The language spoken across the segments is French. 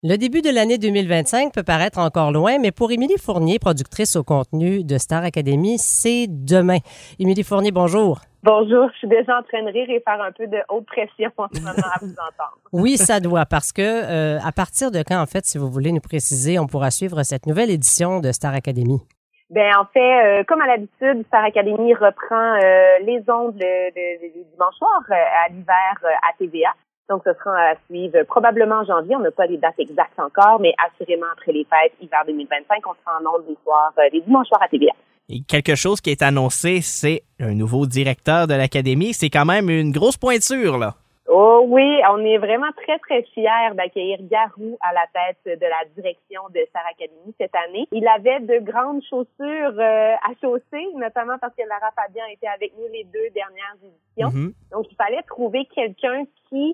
Le début de l'année 2025 peut paraître encore loin, mais pour Émilie Fournier, productrice au contenu de Star Academy, c'est demain. Émilie Fournier, bonjour. Bonjour, je suis déjà en train de rire et faire un peu de haute pression en ce moment à vous entendre. Oui, ça doit, parce que à partir de quand, en fait, si vous voulez nous préciser, on pourra suivre cette nouvelle édition de Star Academy? Ben en fait, comme à l'habitude, Star Academy reprend les ondes du dimanche soir à l'hiver à TVA. Donc, ce sera à suivre probablement en janvier. On n'a pas les dates exactes encore, mais assurément après les fêtes, hiver 2025, on sera en ondes les dimanches soirs à TVA. Et quelque chose qui est annoncé, c'est un nouveau directeur de l'Académie. C'est quand même une grosse pointure, là. Oh oui, on est vraiment très, très fiers d'accueillir Garou à la tête de la direction de Star Academy cette année. Il avait de grandes chaussures à chausser, notamment parce que Lara Fabian était avec nous les 2 dernières éditions. Mm-hmm. Donc, il fallait trouver quelqu'un qui,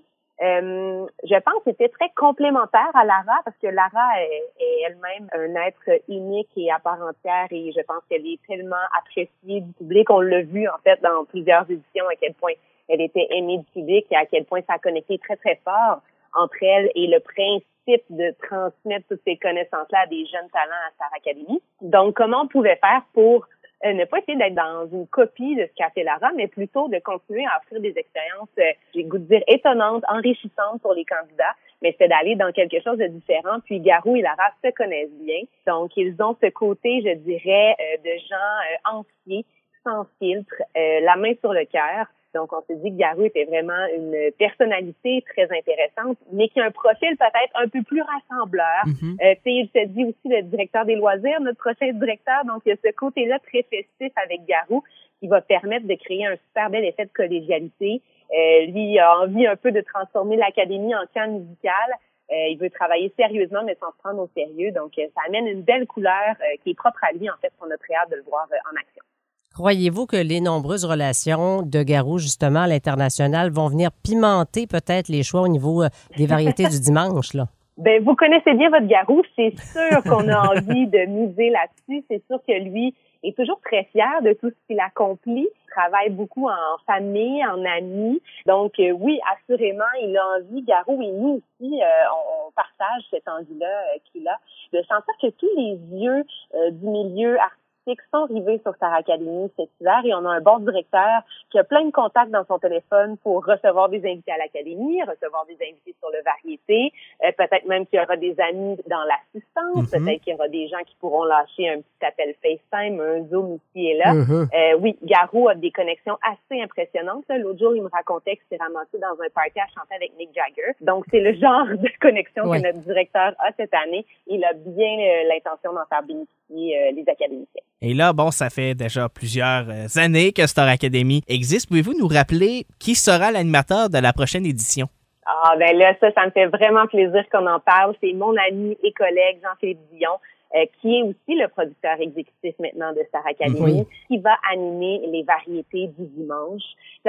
je pense, était très complémentaire à Lara, parce que Lara est elle-même un être unique et à part entière, et je pense qu'elle est tellement appréciée du public. On l'a vu, en fait, dans plusieurs éditions, à quel point elle était aimée du public et à quel point ça a connecté très, très fort entre elle et le principe de transmettre toutes ces connaissances-là à des jeunes talents à Star Academy. Donc, comment on pouvait faire pour ne pas essayer d'être dans une copie de ce qu'a fait Lara, mais plutôt de continuer à offrir des expériences, j'ai le goût de dire, étonnantes, enrichissantes pour les candidats, mais c'est d'aller dans quelque chose de différent. Puis Garou et Lara se connaissent bien. Donc, ils ont ce côté, je dirais, de gens entiers, sans filtre, la main sur le cœur. Donc, on s'est dit que Garou était vraiment une personnalité très intéressante, mais qui a un profil peut-être un peu plus rassembleur. Mm-hmm. Il se dit aussi le directeur des loisirs, notre prochain directeur. Donc, il y a ce côté-là très festif avec Garou qui va permettre de créer un super bel effet de collégialité. Lui, il a envie un peu de transformer l'Académie en camp musical. Il veut travailler sérieusement, mais sans se prendre au sérieux. Donc, ça amène une belle couleur qui est propre à lui, en fait, qu'on a très hâte de le voir en action. Croyez-vous que les nombreuses relations de Garou, justement, à l'international, vont venir pimenter peut-être les choix au niveau des variétés du dimanche, là? Ben, vous connaissez bien votre Garou. C'est sûr qu'on a envie de miser là-dessus. C'est sûr que lui est toujours très fier de tout ce qu'il accomplit. Il travaille beaucoup en famille, en amis. Donc, oui, assurément, il a envie, Garou et nous aussi, on partage cette envie-là qu'il a, de sentir que tous les yeux du milieu artistique sont rivés sur Star Academy cet hiver et on a un bon directeur qui a plein de contacts dans son téléphone pour recevoir des invités à l'Académie, recevoir des invités sur le variété, peut-être même qu'il y aura des amis dans l'assistance, peut-être qu'il y aura des gens qui pourront lâcher un petit appel FaceTime, un Zoom ici et là. Oui, Garou a des connexions assez impressionnantes. L'autre jour, il me racontait qu'il s'est ramassé dans un party à chanter avec Mick Jagger. Donc, c'est le genre de connexion que notre directeur a cette année. Il a bien l'intention d'en faire bénéficier les académiciens. Et là, bon, ça fait déjà plusieurs années que Star Academy existe. Pouvez-vous nous rappeler qui sera l'animateur de la prochaine édition? Ah, ben là, ça me fait vraiment plaisir qu'on en parle. C'est mon ami et collègue Jean-Philippe Dion, qui est aussi le producteur exécutif maintenant de Star Academy, qui va animer les variétés du dimanche.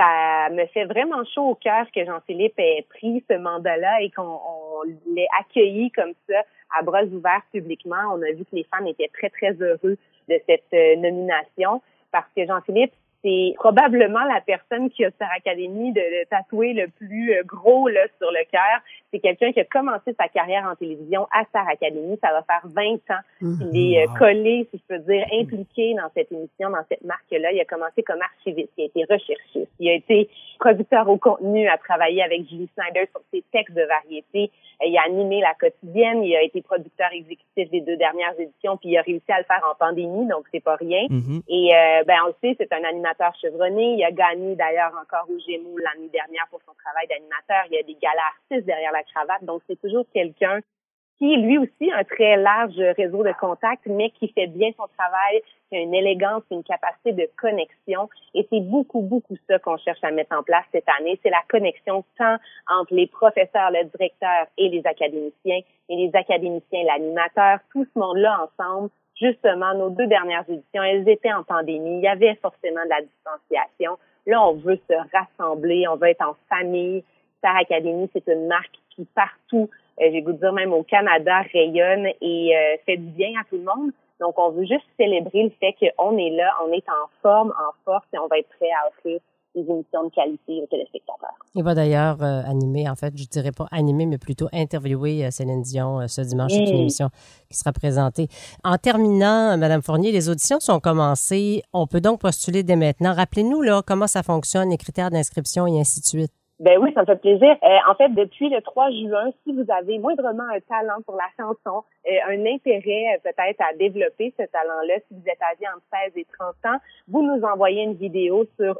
Ça me fait vraiment chaud au cœur que Jean-Philippe ait pris ce mandat-là et qu'on l'ait accueilli comme ça, à bras ouverts publiquement. On a vu que les fans étaient très, très heureux de cette nomination parce que Jean-Philippe, c'est probablement la personne qui a Star Academy de tatouer le plus gros là sur le cœur. C'est quelqu'un qui a commencé sa carrière en télévision à Star Academy. Ça va faire 20 ans qu'il est collé, si je peux dire, impliqué dans cette émission, dans cette marque-là. Il a commencé comme archiviste, il a été recherchiste, il a été producteur au contenu, a travaillé avec Julie Snyder sur ses textes de variété. Il a animé La Quotidienne, il a été producteur exécutif des 2 dernières éditions, puis il a réussi à le faire en pandémie, donc c'est pas rien. Et on le sait, c'est un animateur chevronné. Il a gagné d'ailleurs encore au Gémeaux l'année dernière pour son travail d'animateur. Il y a des galas artistes derrière la cravate, donc c'est toujours quelqu'un qui, lui aussi, a un très large réseau de contacts, mais qui fait bien son travail, qui a une élégance, une capacité de connexion. Et c'est beaucoup, beaucoup ça qu'on cherche à mettre en place cette année. C'est la connexion tant entre les professeurs, le directeur et les académiciens, et les académiciens, l'animateur, tout ce monde-là ensemble. Justement, nos 2 dernières éditions, elles étaient en pandémie. Il y avait forcément de la distanciation. Là, on veut se rassembler, on veut être en famille. Star Academy, c'est une marque qui partout, j'ai le goût de dire même au Canada, rayonne et fait du bien à tout le monde. Donc, on veut juste célébrer le fait qu'on est là, on est en forme, en force et on va être prêt à offrir des émissions de qualité aux téléspectateurs. Il va d'ailleurs animer, en fait, je dirais pas animer, mais plutôt interviewer Céline Dion ce dimanche. C'est une émission qui sera présentée. En terminant, Madame Fournier, les auditions sont commencées. On peut donc postuler dès maintenant. Rappelez-nous là comment ça fonctionne, les critères d'inscription et ainsi de suite. Ben oui, ça me fait plaisir. En fait, depuis le 3 juin, si vous avez moindrement un talent pour la chanson, un intérêt peut-être à développer ce talent-là, si vous êtes âgé entre 16 et 30 ans, vous nous envoyez une vidéo sur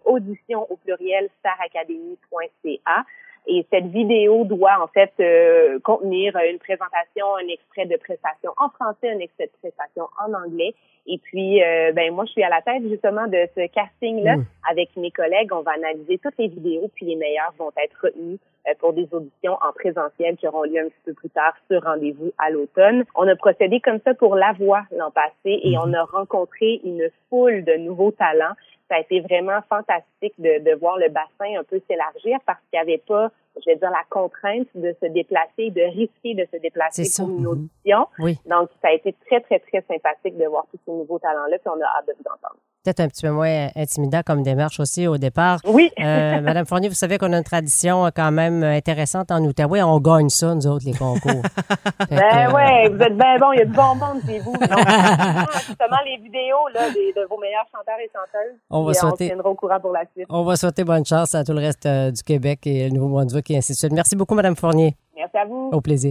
audition@staracademy.ca. Et cette vidéo doit en fait contenir une présentation, un extrait de prestation en français, un extrait de prestation en anglais. Et puis, moi, je suis à la tête justement de ce casting-là. Avec mes collègues, on va analyser toutes les vidéos, puis les meilleures vont être retenues pour des auditions en présentiel qui auront lieu un petit peu plus tard sur rendez-vous à l'automne. On a procédé comme ça pour La Voix l'an passé et on a rencontré une foule de nouveaux talents. Ça a été vraiment fantastique de voir le bassin un peu s'élargir parce qu'il n'y avait pas, je vais dire, la contrainte de se déplacer, de risquer de se déplacer pour une audition. Oui. Donc, ça a été très, très, très sympathique de voir tous ces nouveaux talents-là, puis on a hâte de vous entendre. Peut-être un petit peu moins intimidant comme démarche aussi au départ. Oui. Madame Fournier, vous savez qu'on a une tradition quand même intéressante en Outaouais. On gagne ça, nous autres, les concours. Ouais, vous êtes bien bons. Il y a du bon monde chez vous. Donc, justement, les vidéos là, de vos meilleurs chanteurs et chanteuses. On se tiendra au courant pour la suite. On va souhaiter bonne chance à tout le reste du Québec et le Nouveau-Brunswick et ainsi de suite. Merci beaucoup, Madame Fournier. Merci à vous. Au plaisir.